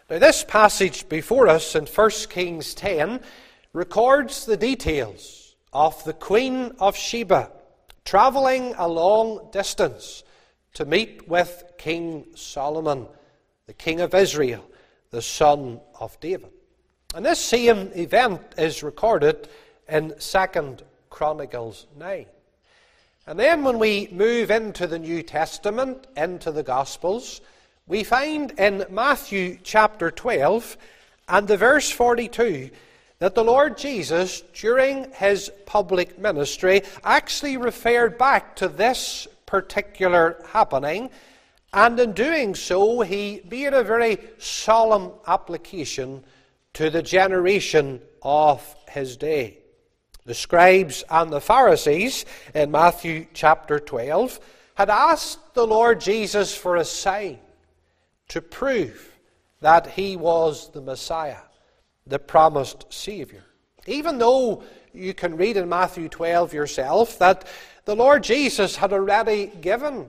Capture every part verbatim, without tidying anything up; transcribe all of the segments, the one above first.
Now, this passage before us in First Kings ten records the details of the Queen of Sheba travelling a long distance to meet with King Solomon, the king of Israel, the son of David. And this same event is recorded in Second Chronicles nine. And then when we move into the New Testament, into the Gospels, we find in Matthew chapter twelve and the verse forty-two that the Lord Jesus, during his public ministry, actually referred back to this particular happening, and in doing so, he made a very solemn application to the generation of his day. The scribes and the Pharisees in Matthew chapter twelve had asked the Lord Jesus for a sign to prove that he was the Messiah, the promised Savior. Even though you can read in Matthew twelve yourself that the Lord Jesus had already given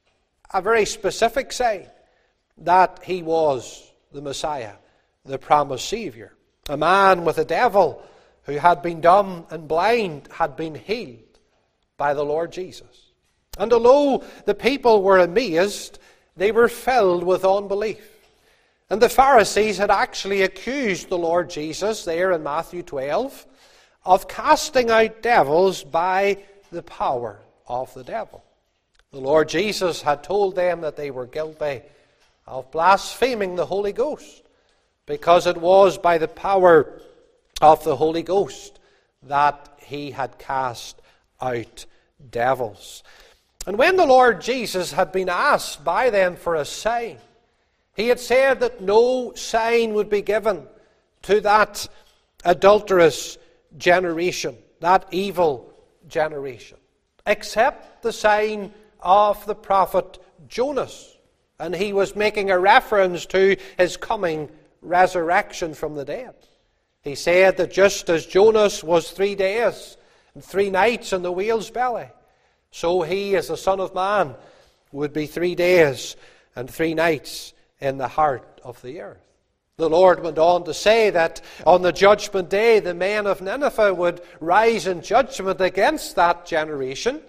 a very specific sign that he was the Messiah, the promised Savior. A man with a devil who had been dumb and blind had been healed by the Lord Jesus. And although the people were amazed, they were filled with unbelief. And the Pharisees had actually accused the Lord Jesus there in Matthew twelve of casting out devils by the power of the devil. The Lord Jesus had told them that they were guilty of blaspheming the Holy Ghost, because it was by the power of the Holy Ghost that he had cast out devils. And when the Lord Jesus had been asked by them for a sign, he had said that no sign would be given to that adulterous generation, that evil generation, except the sign of the prophet Jonas. And he was making a reference to his coming resurrection from the dead. He said that just as Jonas was three days and three nights in the whale's belly, so he, as the Son of Man, would be three days and three nights in the heart of the earth. The Lord went on to say that on the judgment day, the men of Nineveh would rise in judgment against that generation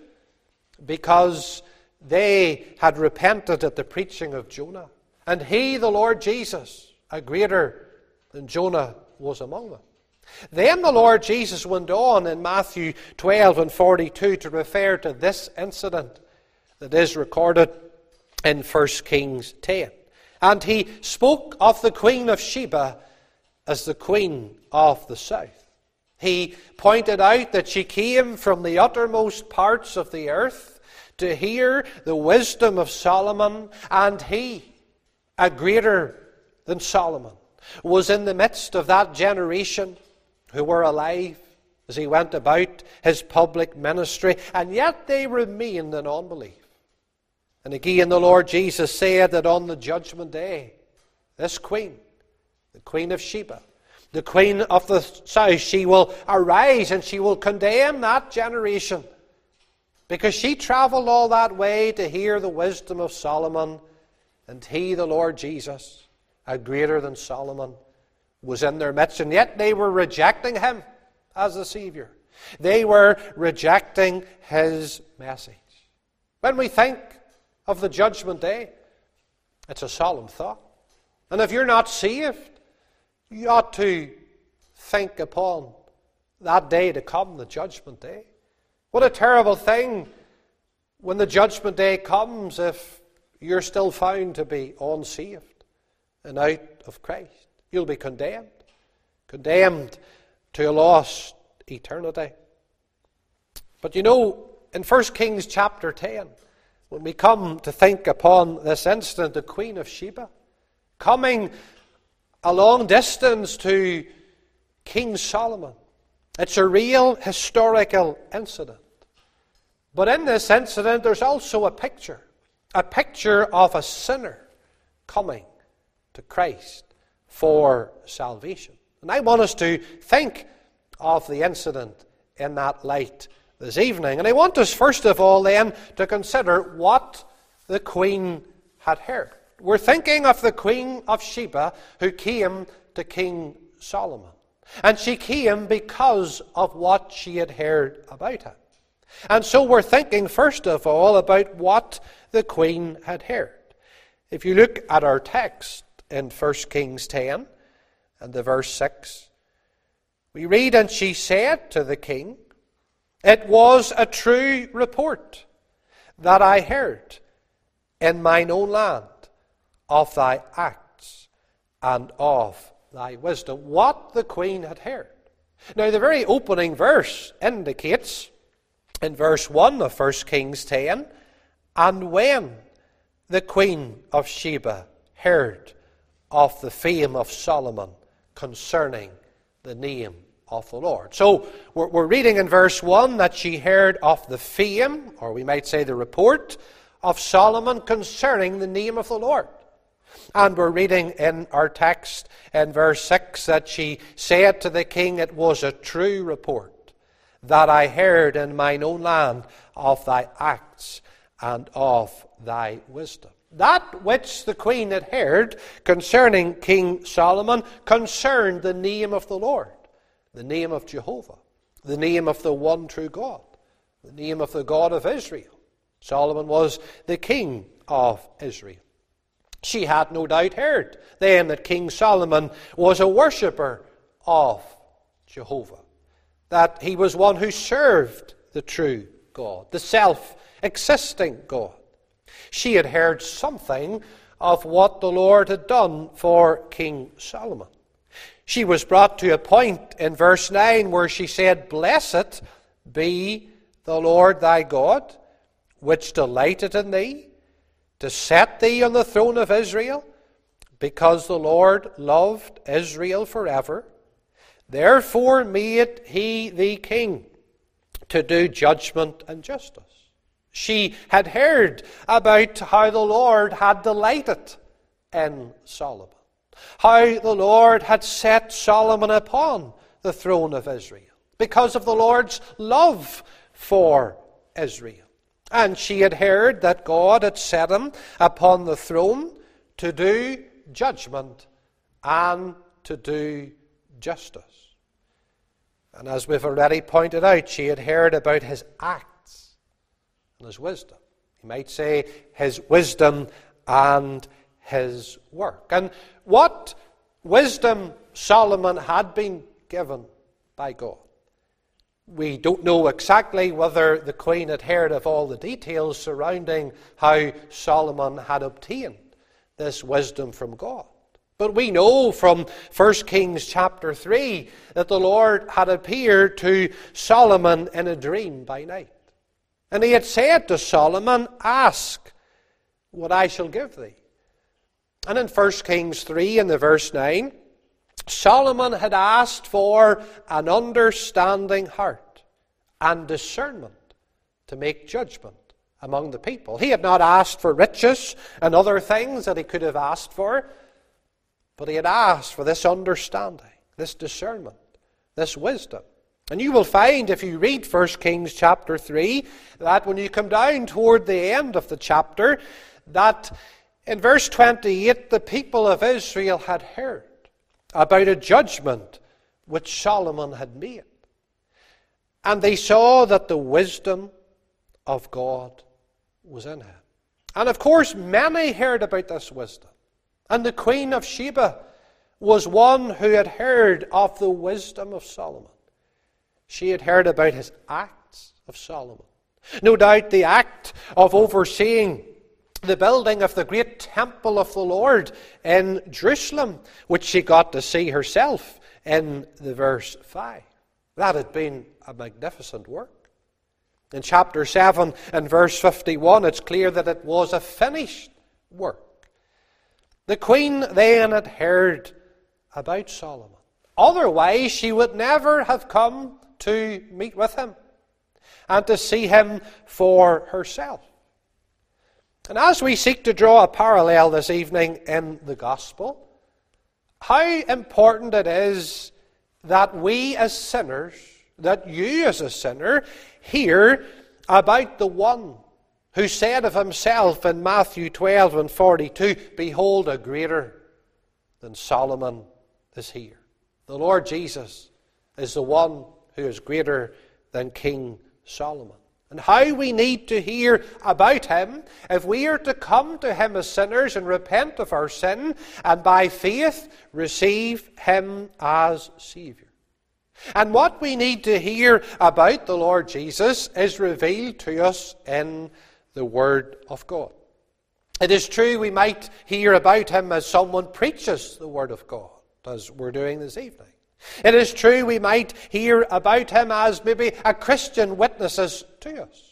because they had repented at the preaching of Jonah. And he, the Lord Jesus, a greater than Jonah, was among them. Then the Lord Jesus went on in Matthew twelve and forty-two to refer to this incident that is recorded in First Kings ten. And he spoke of the Queen of Sheba as the Queen of the South. He pointed out that she came from the uttermost parts of the earth to hear the wisdom of Solomon, and he, a greater than Solomon, was in the midst of that generation who were alive as he went about his public ministry, and yet they remained in unbelief. And again the Lord Jesus said that on the judgment day, this queen, the Queen of Sheba, the Queen of the South, she will arise and she will condemn that generation, because she travelled all that way to hear the wisdom of Solomon, and he, the Lord Jesus, a greater than Solomon, was in their midst, and yet they were rejecting him as the Savior. They were rejecting his message. When we think of the judgment day, it's a solemn thought. And if you're not saved, you ought to think upon that day to come, the judgment day. What a terrible thing when the judgment day comes if you're still found to be unsaved and out of Christ. You'll be condemned. Condemned to a lost eternity. But you know, in First Kings chapter ten, when we come to think upon this incident, the Queen of Sheba, coming a long distance to King Solomon, it's a real historical incident. But in this incident, there's also a picture, a picture of a sinner coming to Christ for salvation. And I want us to think of the incident in that light this evening. And I want us first of all then to consider what the Queen had heard. We're thinking of the Queen of Sheba who came to King Solomon. And she came because of what she had heard about him. And so we're thinking first of all about what the Queen had heard. If you look at our text in First Kings ten and the verse six, we read, "And she said to the king, It was a true report that I heard in mine own land of thy acts and of thy wisdom." What the Queen had heard. Now the very opening verse indicates in verse one of First Kings ten, "And when the Queen of Sheba heard of the fame of Solomon concerning the name of the Lord." So we're, we're reading in verse one that she heard of the fame, or we might say the report, of Solomon concerning the name of the Lord. And we're reading in our text in verse six that she said to the king, "It was a true report that I heard in mine own land of thy acts and of thy wisdom." That which the queen had heard concerning King Solomon concerned the name of the Lord, the name of Jehovah, the name of the one true God, the name of the God of Israel. Solomon was the king of Israel. She had no doubt heard then that King Solomon was a worshipper of Jehovah, that he was one who served the true God, the self-existing God. She had heard something of what the Lord had done for King Solomon. She was brought to a point in verse nine where she said, "Blessed be the Lord thy God, which delighted in thee, to set thee on the throne of Israel, because the Lord loved Israel forever. Therefore made he thee king, to do judgment and justice." She had heard about how the Lord had delighted in Solomon, how the Lord had set Solomon upon the throne of Israel because of the Lord's love for Israel. And she had heard that God had set him upon the throne to do judgment and to do justice. And as we've already pointed out, she had heard about his acts and his wisdom. You might say his wisdom and his work. And what wisdom Solomon had been given by God. We don't know exactly whether the queen had heard of all the details surrounding how Solomon had obtained this wisdom from God. But we know from First Kings chapter three that the Lord had appeared to Solomon in a dream by night. And he had said to Solomon, "Ask what I shall give thee." And in First Kings three in the verse nine, Solomon had asked for an understanding heart and discernment to make judgment among the people. He had not asked for riches and other things that he could have asked for, but he had asked for this understanding, this discernment, this wisdom. And you will find, if you read First Kings chapter three, that when you come down toward the end of the chapter, that in verse twenty-eight, the people of Israel had heard about a judgment which Solomon had made. And they saw that the wisdom of God was in him. And of course, many heard about this wisdom. And the Queen of Sheba was one who had heard of the wisdom of Solomon. She had heard about his acts of Solomon. No doubt the act of overseeing the building of the great temple of the Lord in Jerusalem, which she got to see herself in the verse five. That had been a magnificent work. In chapter seven and verse fifty-one, it's clear that it was a finished work. The queen then had heard about Solomon. Otherwise, she would never have come to meet with him and to see him for herself. And as we seek to draw a parallel this evening in the gospel, how important it is that we as sinners, that you as a sinner, hear about the one who said of himself in Matthew twelve and forty-two, "Behold, a greater than Solomon is here." The Lord Jesus is the one who is greater than King Solomon. And how we need to hear about him if we are to come to him as sinners and repent of our sin and by faith receive him as Saviour. And what we need to hear about the Lord Jesus is revealed to us in the Word of God. It is true we might hear about him as someone preaches the Word of God, as we're doing this evening. It is true we might hear about him as maybe a Christian witnesses to us.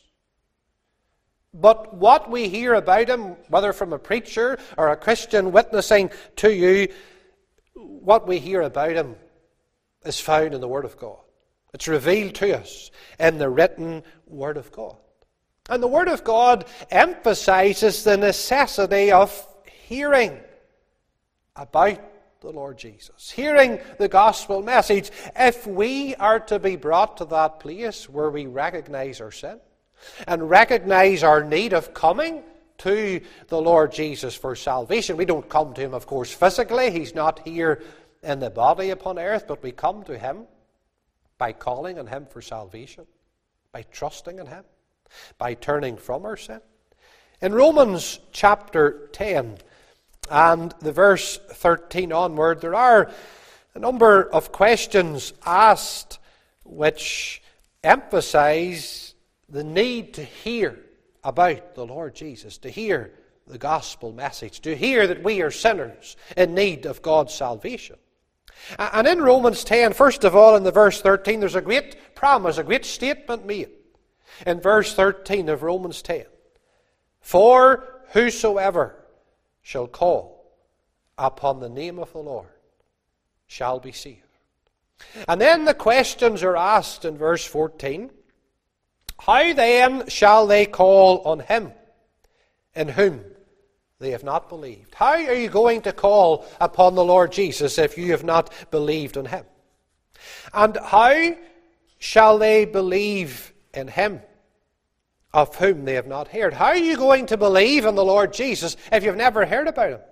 But what we hear about him, whether from a preacher or a Christian witnessing to you, what we hear about him is found in the Word of God. It's revealed to us in the written Word of God. And the Word of God emphasizes the necessity of hearing about the Lord Jesus, hearing the gospel message, if we are to be brought to that place where we recognize our sin and recognize our need of coming to the Lord Jesus for salvation. We don't come to him, of course, physically. He's not here in the body upon earth, but we come to him by calling on him for salvation, by trusting in him, by turning from our sin. In Romans chapter ten, and the verse thirteen onward, there are a number of questions asked which emphasize the need to hear about the Lord Jesus, to hear the gospel message, to hear that we are sinners in need of God's salvation. And in Romans ten, first of all, in the verse thirteen, there's a great promise, a great statement made. In verse thirteen of Romans ten, "For whosoever shall call upon the name of the Lord shall be saved." And then the questions are asked in verse fourteen. "How then shall they call on him in whom they have not believed?" How are you going to call upon the Lord Jesus if you have not believed on him? "And how shall they believe in him of whom they have not heard?" How are you going to believe in the Lord Jesus if you've never heard about him?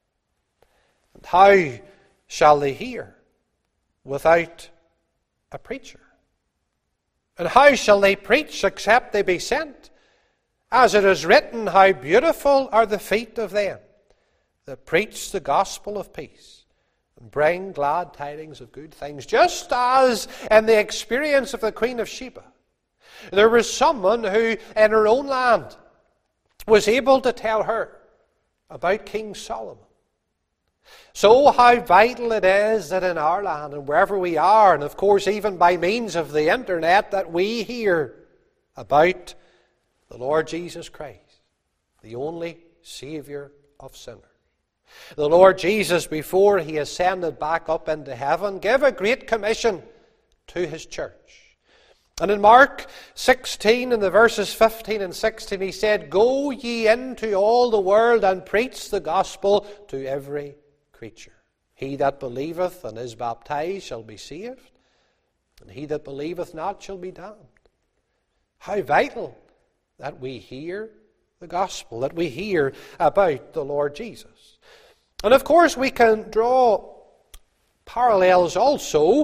"And how shall they hear without a preacher? And how shall they preach except they be sent? As it is written, how beautiful are the feet of them that preach the gospel of peace and bring glad tidings of good things." Just as in the experience of the Queen of Sheba, there was someone who in her own land was able to tell her about King Solomon. So how vital it is that in our land and wherever we are, and of course even by means of the internet, that we hear about the Lord Jesus Christ, the only Saviour of sinners. The Lord Jesus, before he ascended back up into heaven, gave a great commission to his church. And in Mark sixteen, in the verses fifteen and sixteen, he said, "Go ye into all the world and preach the gospel to every creature. He that believeth and is baptized shall be saved, and he that believeth not shall be damned." How vital that we hear the gospel, that we hear about the Lord Jesus. And of course we can draw parallels also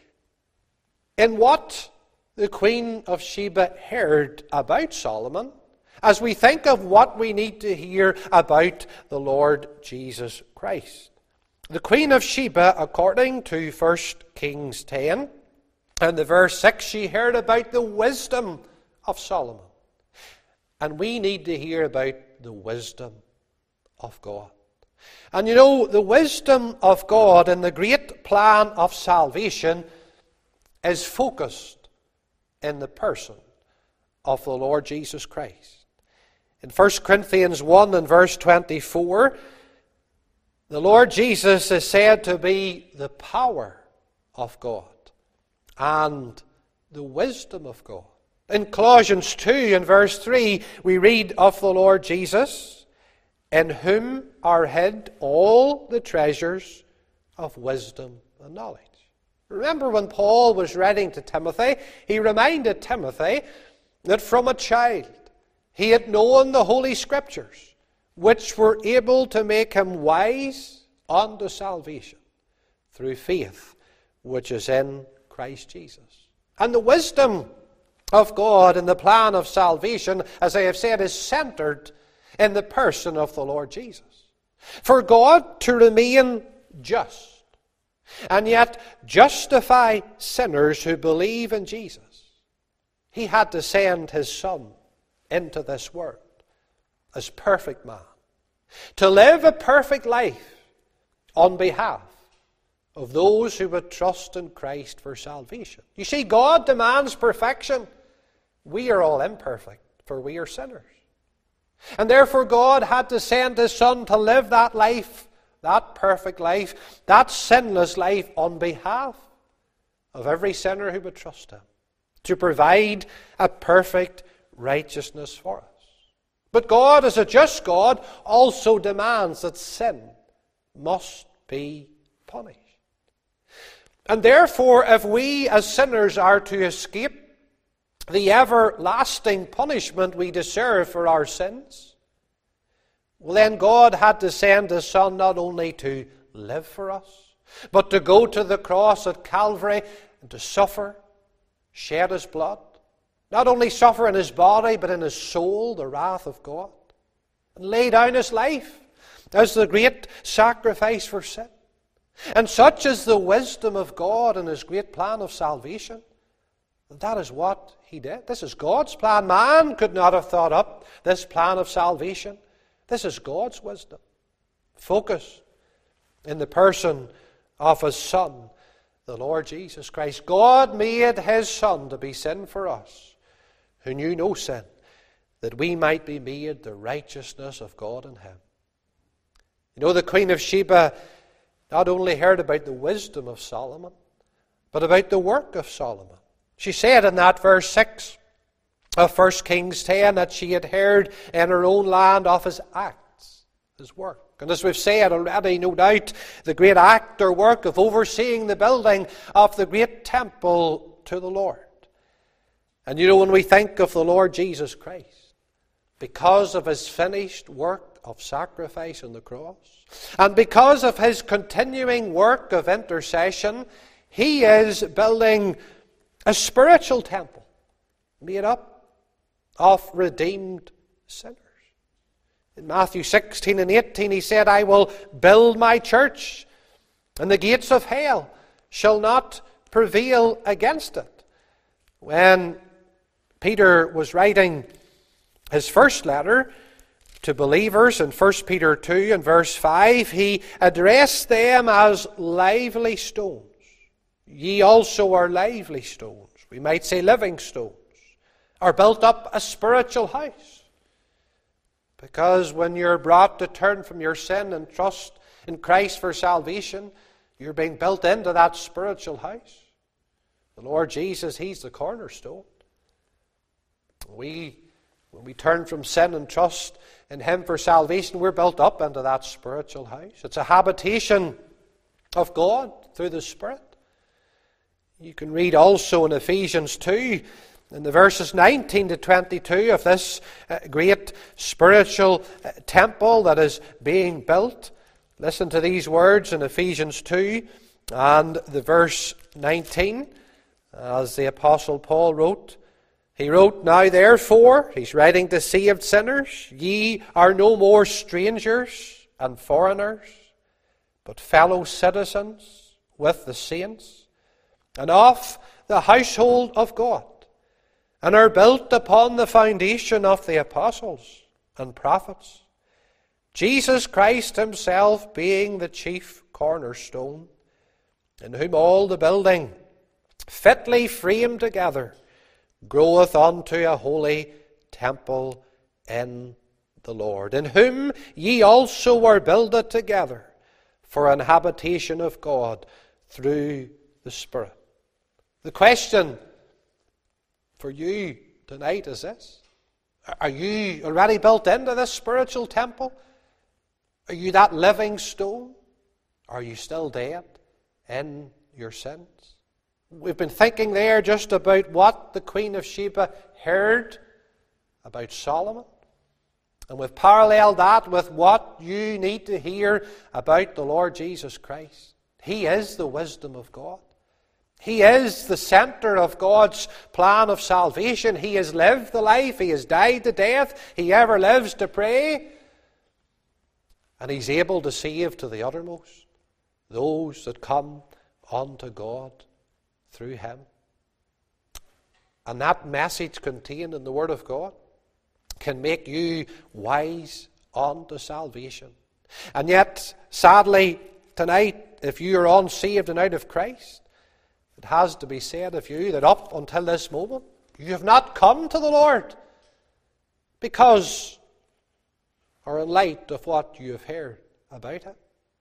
in what the Queen of Sheba heard about Solomon, as we think of what we need to hear about the Lord Jesus Christ. The Queen of Sheba, according to First Kings ten, and the verse six, she heard about the wisdom of Solomon. And we need to hear about the wisdom of God. And you know, the wisdom of God in the great plan of salvation is focused in the person of the Lord Jesus Christ. In First Corinthians one and verse twenty-four, the Lord Jesus is said to be the power of God and the wisdom of God. In Colossians two and verse three, we read of the Lord Jesus, "In whom are hid all the treasures of wisdom and knowledge." Remember when Paul was writing to Timothy, he reminded Timothy that from a child He had known the Holy Scriptures, which were able to make him wise unto salvation through faith which is in Christ Jesus. And the wisdom of God in the plan of salvation, as I have said, is centered in the person of the Lord Jesus. For God to remain just and yet justify sinners who believe in Jesus, He had to send His Son into this world as perfect man, to live a perfect life on behalf of those who would trust in Christ for salvation. You see, God demands perfection. We are all imperfect, for we are sinners. And therefore God had to send His Son to live that life, that perfect life, that sinless life on behalf of every sinner who would trust Him, to provide a perfect righteousness for us. But God, as a just God, also demands that sin must be punished. And therefore, if we as sinners are to escape the everlasting punishment we deserve for our sins, well, then God had to send His Son not only to live for us, but to go to the cross at Calvary and to suffer, shed His blood, not only suffer in His body, but in His soul, the wrath of God, and lay down His life as the great sacrifice for sin. And such is the wisdom of God and His great plan of salvation. And that is what He did. This is God's plan. Man could not have thought up this plan of salvation. This is God's wisdom. Focus in the person of His Son, the Lord Jesus Christ. God made His Son to be sin for us, who knew no sin, that we might be made the righteousness of God in Him. You know, the Queen of Sheba not only heard about the wisdom of Solomon, but about the work of Solomon. She said in that verse six of First Kings ten that she had heard in her own land of His acts, His work. And as we've said already, no doubt, the great act or work of overseeing the building of the great temple to the Lord. And you know, when we think of the Lord Jesus Christ, because of His finished work of sacrifice on the cross, and because of His continuing work of intercession, He is building a spiritual temple made up of redeemed sinners. In Matthew sixteen and eighteen, He said, I will build my church, and the gates of hell shall not prevail against it. When Peter was writing his first letter to believers in First Peter two and verse five, he addressed them as lively stones. Ye also are lively stones. We might say living stones. Are built up a spiritual house. Because when you're brought to turn from your sin and trust in Christ for salvation, you're being built into that spiritual house. The Lord Jesus, He's the cornerstone. We, when we turn from sin and trust in Him for salvation, we're built up into that spiritual house. It's a habitation of God through the Spirit. You can read also in Ephesians two, in the verses nineteen to twenty-two of this uh, great spiritual uh, temple that is being built. Listen to these words in Ephesians two and the verse nineteen, as the Apostle Paul wrote. He wrote, Now therefore, he's writing to saved sinners, ye are no more strangers and foreigners, but fellow citizens with the saints, and of the household of God, and are built upon the foundation of the apostles and prophets, Jesus Christ Himself being the chief cornerstone, in whom all the building, fitly framed together, groweth unto a holy temple in the Lord, in whom ye also are builded together for an habitation of God through the Spirit. The question for you tonight is this: are you already built into this spiritual temple? Are you that living stone? Are you still dead in your sins? We've been thinking there just about what the Queen of Sheba heard about Solomon. And we've paralleled that with what you need to hear about the Lord Jesus Christ. He is the wisdom of God. He is the center of God's plan of salvation. He has lived the life. He has died the death. He ever lives to pray. And He's able to save to the uttermost those that come unto God through Him. And that message contained in the Word of God can make you wise unto salvation. And yet, sadly, tonight, if you are unsaved and out of Christ, it has to be said of you that up until this moment, you have not come to the Lord because, or in light of what you have heard about Him.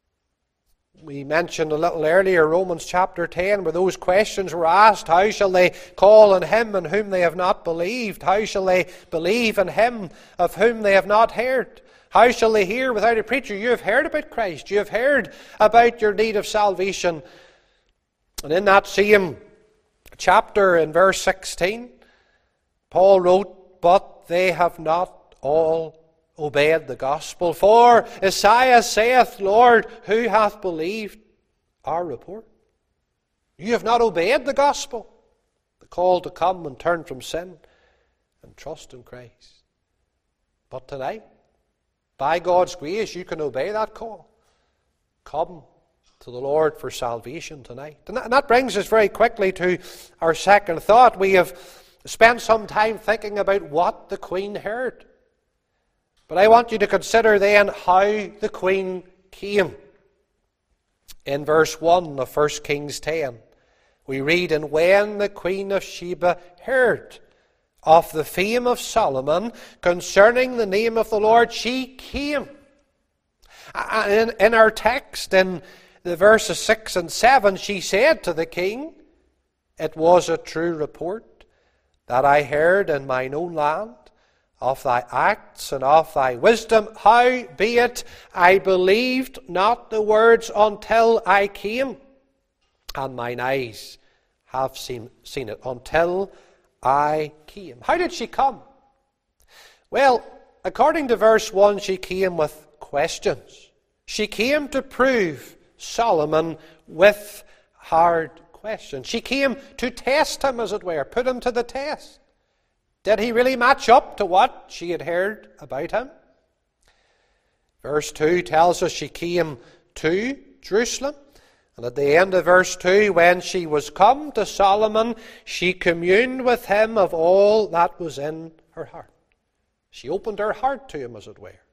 We mentioned a little earlier Romans chapter ten, where those questions were asked. How shall they call on Him in whom they have not believed? How shall they believe in Him of whom they have not heard? How shall they hear without a preacher? You have heard about Christ. You have heard about your need of salvation. And in that same chapter, in verse sixteen, Paul wrote, but they have not all obeyed the gospel. For Isaiah saith, Lord, who hath believed our report? You have not obeyed the gospel, the call to come and turn from sin and trust in Christ. But tonight, by God's grace, you can obey that call. Come to the Lord for salvation tonight. And that, and that brings us very quickly to our second thought. We have spent some time thinking about what the Queen heard. But I want you to consider then how the Queen came. In verse one of First Kings ten, we read, and when the Queen of Sheba heard of the fame of Solomon concerning the name of the Lord, she came. In, in our text, in the verses six and seven, she said to the king, it was a true report that I heard in mine own land of thy acts and of thy wisdom. Howbeit I believed not the words until I came, and mine eyes have seen, seen it until I came. How did she come? Well, according to verse one, she came with questions. She came to prove Solomon with hard questions. She came to test him, as it were, put him to the test. Did he really match up to what she had heard about him? Verse two tells us she came to Jerusalem. And at the end of verse two, when she was come to Solomon, she communed with him of all that was in her heart. She opened her heart to him, as it were.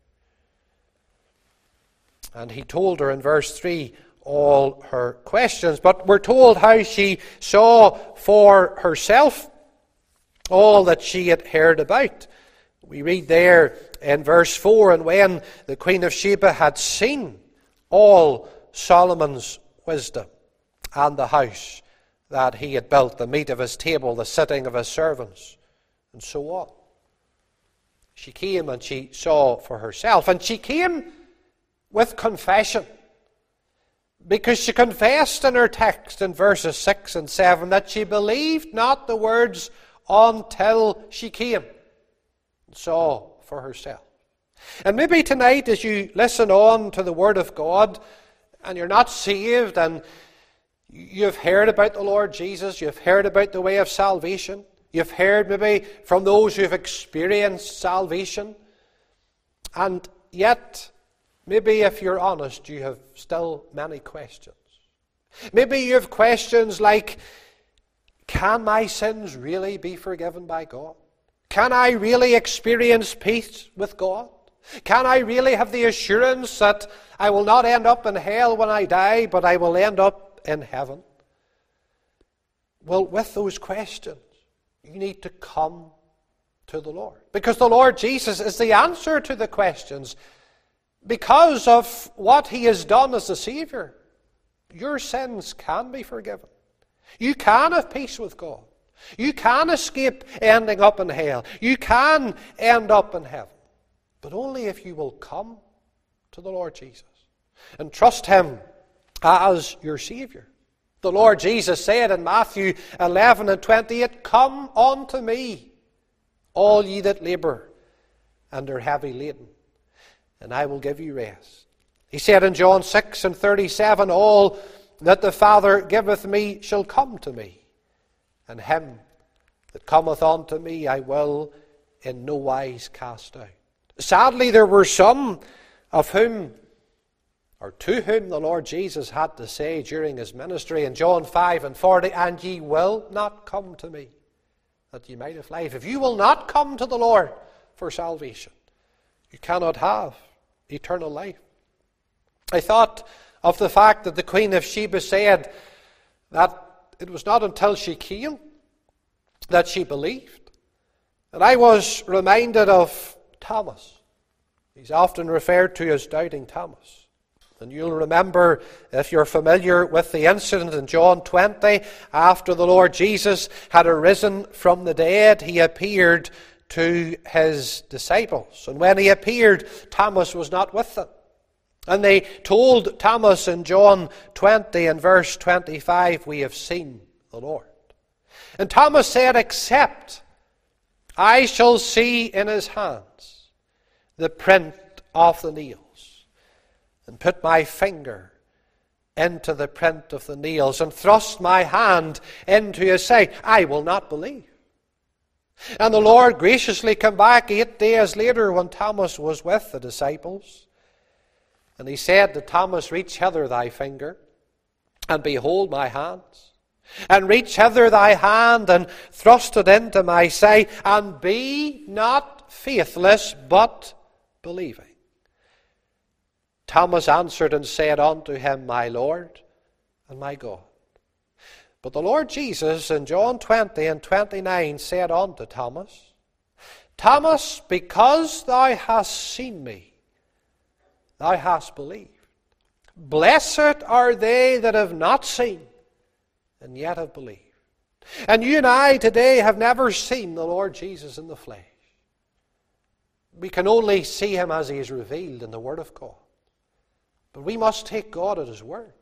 And he told her in verse three all her questions. But we're told how she saw for herself all that she had heard about. We read there in verse four, and when the Queen of Sheba had seen all Solomon's wisdom and the house that he had built, the meat of his table, the sitting of his servants, and so on, she came and she saw for herself. And she came with confession, because she confessed in her text in verses six and seven that she believed not the words until she came and saw for herself. And maybe tonight, as you listen on to the Word of God, and you're not saved, and you've heard about the Lord Jesus, you've heard about the way of salvation, you've heard maybe from those who have experienced salvation, and yet, maybe if you're honest, you have still many questions. Maybe you have questions like, can my sins really be forgiven by God? Can I really experience peace with God? Can I really have the assurance that I will not end up in hell when I die, but I will end up in heaven? Well, with those questions, you need to come to the Lord, because the Lord Jesus is the answer to the questions. Because of what He has done as the Savior, your sins can be forgiven. You can have peace with God. You can escape ending up in hell. You can end up in heaven. But only if you will come to the Lord Jesus and trust Him as your Savior. The Lord Jesus said in Matthew eleven and twenty-eight, come unto me, all ye that labour and are heavy laden, and I will give you rest. He said in John six and thirty-seven, all that the Father giveth me shall come to me, and him that cometh unto me I will in no wise cast out. Sadly, there were some of whom, or to whom the Lord Jesus had to say during his ministry in John five and forty, and ye will not come to me, that ye might have life. If you will not come to the Lord for salvation, you cannot have eternal life. I thought of the fact that the Queen of Sheba said that it was not until she came that she believed. And I was reminded of Thomas. He's often referred to as Doubting Thomas. And you'll remember, if you're familiar with the incident in John twenty, after the Lord Jesus had arisen from the dead, he appeared to his disciples. And when he appeared, Thomas was not with them. And they told Thomas in John twenty and verse twenty-five, we have seen the Lord. And Thomas said, except I shall see in his hands the print of the nails, and put my finger into the print of the nails, and thrust my hand into his side, I will not believe. And the Lord graciously came back eight days later when Thomas was with the disciples. And he said to Thomas, reach hither thy finger, and behold my hands. And reach hither thy hand, and thrust it into my side, and be not faithless, but believing. Thomas answered and said unto him, my Lord and my God. But the Lord Jesus in John twenty and twenty-nine said unto Thomas, Thomas, because thou hast seen me, thou hast believed. Blessed are they that have not seen, and yet have believed. And you and I today have never seen the Lord Jesus in the flesh. We can only see him as he is revealed in the Word of God. But we must take God at his word.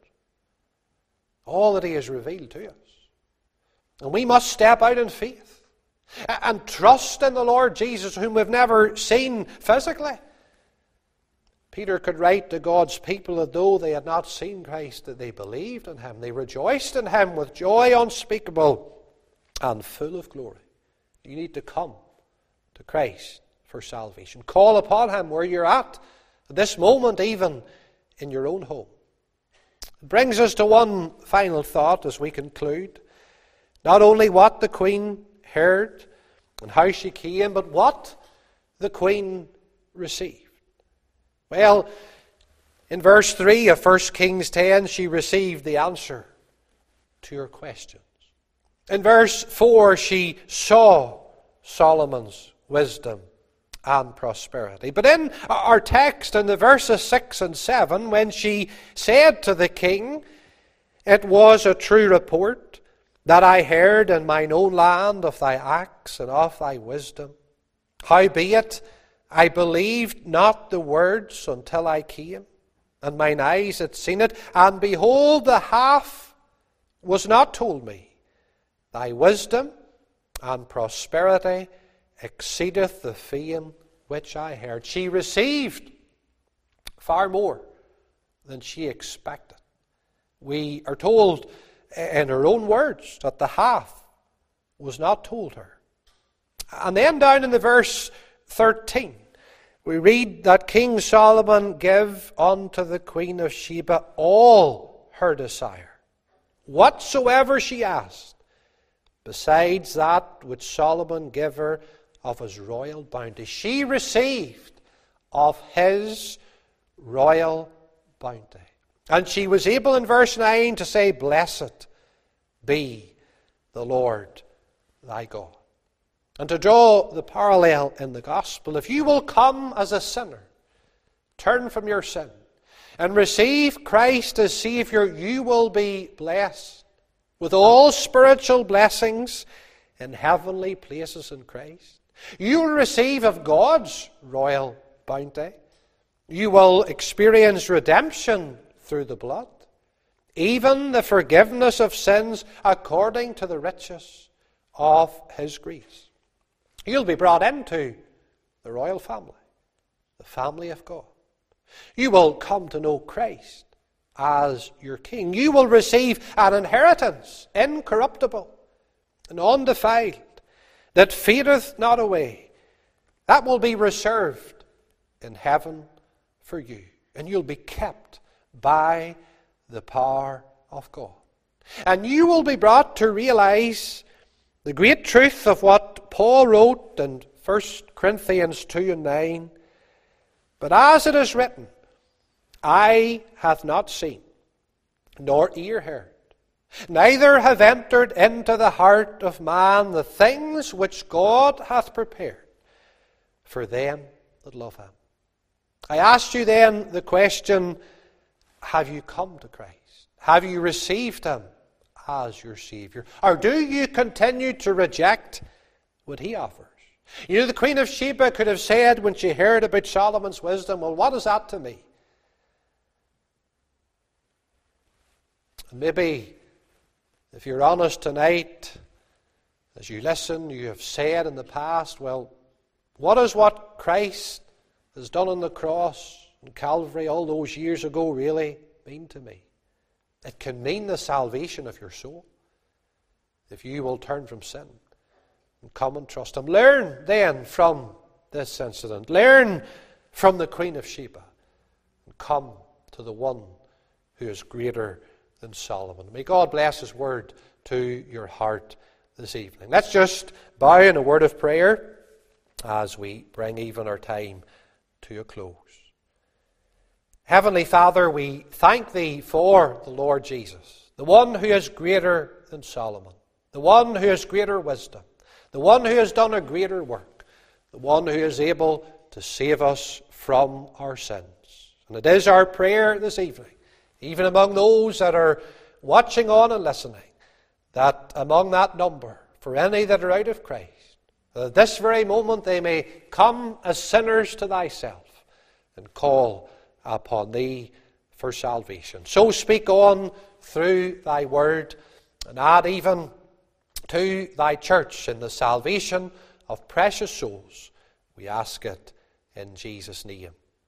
All that he has revealed to us. And we must step out in faith and trust in the Lord Jesus, whom we've never seen physically. Peter could write to God's people that though they had not seen Christ, that they believed in him. They rejoiced in him with joy unspeakable and full of glory. You need to come to Christ for salvation. Call upon him where you're at, at this moment, even in your own home. It brings us to one final thought as we conclude. Not only what the Queen heard and how she came, but what the Queen received. Well, in verse three of First Kings ten, she received the answer to her questions. In verse four, she saw Solomon's wisdom and prosperity. But in our text, in the verses six and seven, when she said to the king, it was a true report that I heard in mine own land of thy acts and of thy wisdom. Howbeit, I believed not the words until I came, and mine eyes had seen it, and behold, the half was not told me. Thy wisdom and prosperity exceedeth the fame which I heard. She received far more than she expected. We are told in her own words that the half was not told her. And then down in the verse thirteen, we read that King Solomon gave unto the Queen of Sheba all her desire, whatsoever she asked, besides that which Solomon gave her of his royal bounty. She received of his royal bounty. And she was able in verse nine to say, blessed be the Lord thy God. And to draw the parallel in the gospel, if you will come as a sinner, turn from your sin, and receive Christ as Savior, you will be blessed with all spiritual blessings in heavenly places in Christ. You will receive of God's royal bounty. You will experience redemption through the blood, even the forgiveness of sins according to the riches of his grace. You'll be brought into the royal family, the family of God. You will come to know Christ as your King. You will receive an inheritance, incorruptible and undefiled, that fadeth not away. That will be reserved in heaven for you. And you'll be kept by the power of God. And you will be brought to realize the great truth of what Paul wrote in First Corinthians two and nine. But as it is written, eye hath not seen, nor ear heard, neither have entered into the heart of man the things which God hath prepared for them that love him. I asked you then the question, have you come to Christ? Have you received him as your Saviour? Or do you continue to reject what he offers? You know, the Queen of Sheba could have said when she heard about Solomon's wisdom, well, what is that to me? And maybe, if you're honest tonight, as you listen, you have said in the past, well, what is what Christ has done on the cross in Calvary all those years ago really mean to me? It can mean the salvation of your soul if you will turn from sin and come and trust him. Learn then from this incident. Learn from the Queen of Sheba and come to the one who is greater than Solomon. May God bless his word to your heart this evening. Let's just bow in a word of prayer as we bring even our time to a close. Heavenly Father, we thank thee for the Lord Jesus, the one who is greater than Solomon, the one who has greater wisdom, the one who has done a greater work, the one who is able to save us from our sins. And it is our prayer this evening, even among those that are watching on and listening, that among that number, for any that are out of Christ, that at this very moment they may come as sinners to thyself and call upon thee for salvation. So speak on through thy word and add even to thy church in the salvation of precious souls. We ask it in Jesus' name.